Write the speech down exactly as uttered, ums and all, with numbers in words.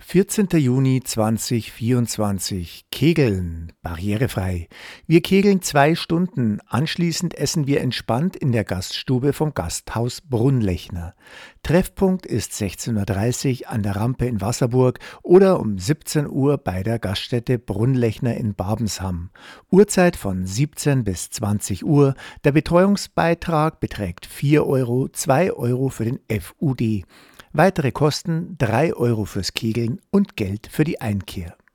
vierzehnter Juni zweitausendvierundzwanzig. Kegeln. Barrierefrei. Wir kegeln zwei Stunden. Anschließend essen wir entspannt in der Gaststube vom Gasthaus Brunlechner. Treffpunkt ist sechzehn Uhr dreißig an der Rampe in Wasserburg oder um siebzehn Uhr bei der Gaststätte Brunlechner in Babensham. Uhrzeit von siebzehn bis zwanzig Uhr. Der Betreuungsbeitrag beträgt vier Euro, zwei Euro für den F U D. Weitere Kosten drei Euro fürs Kegeln und Geld für die Einkehr.